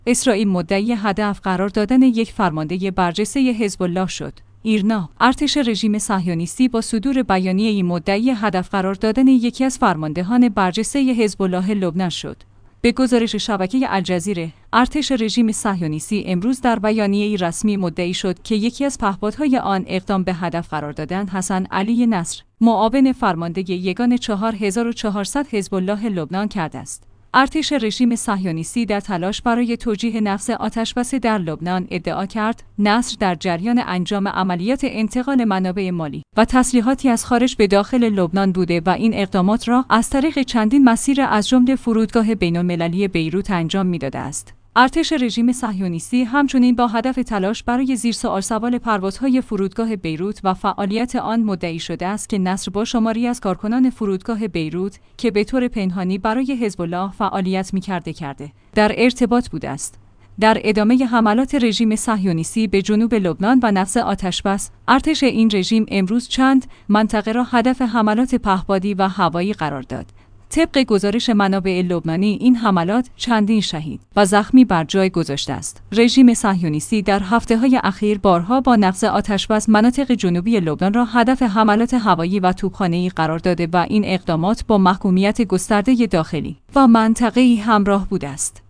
اسرائیل مدعی هدف قرار دادن یک فرمانده برجسته حزب الله شد. ایرنا، ارتش رژیم صهیونیستی با صدور بیانیه‌ای مدعی هدف قرار دادن یکی از فرماندهان برجسته حزب الله لبنان شد. به گزارش شبکه الجزیره، ارتش رژیم صهیونیستی امروز در بیانیه‌ای رسمی مدعی شد که یکی از پهپادهای آن اقدام به هدف قرار دادن حسن علی نصر، معاون فرمانده یگان 4400 حزب الله لبنان کرده است. ارتش رژیم صهیونیستی در تلاش برای توجیه نقض آتشبس در لبنان ادعا کرد نصر در جریان انجام عملیات انتقال منابع مالی و تسلیحاتی از خارج به داخل لبنان بوده و این اقدامات را از طریق چندین مسیر از جمله فرودگاه بین‌المللی بیروت انجام می‌داده است. ارتش رژیم صهیونیستی همچنین با هدف تلاش برای زیرسوال سوال پروازهای فرودگاه بیروت و فعالیت آن مدعی شده است که نصر با شماری از کارکنان فرودگاه بیروت که به طور پنهانی برای حزب الله فعالیت کرده در ارتباط بوده است. در ادامه حملات رژیم صهیونیستی به جنوب لبنان و نقض آتشبس، ارتش این رژیم امروز چند منطقه را هدف حملات پهپادی و هوایی قرار داد. طبق گزارش منابع لبنانی این حملات چندین شهید و زخمی بر جای گذاشته است. رژیم صهیونیستی در هفته‌های اخیر بارها با نقض آتشبس مناطق جنوبی لبنان را هدف حملات هوایی و توپخانه‌ای قرار داده و این اقدامات با محکومیت گسترده داخلی و منطقه‌ای همراه بوده است.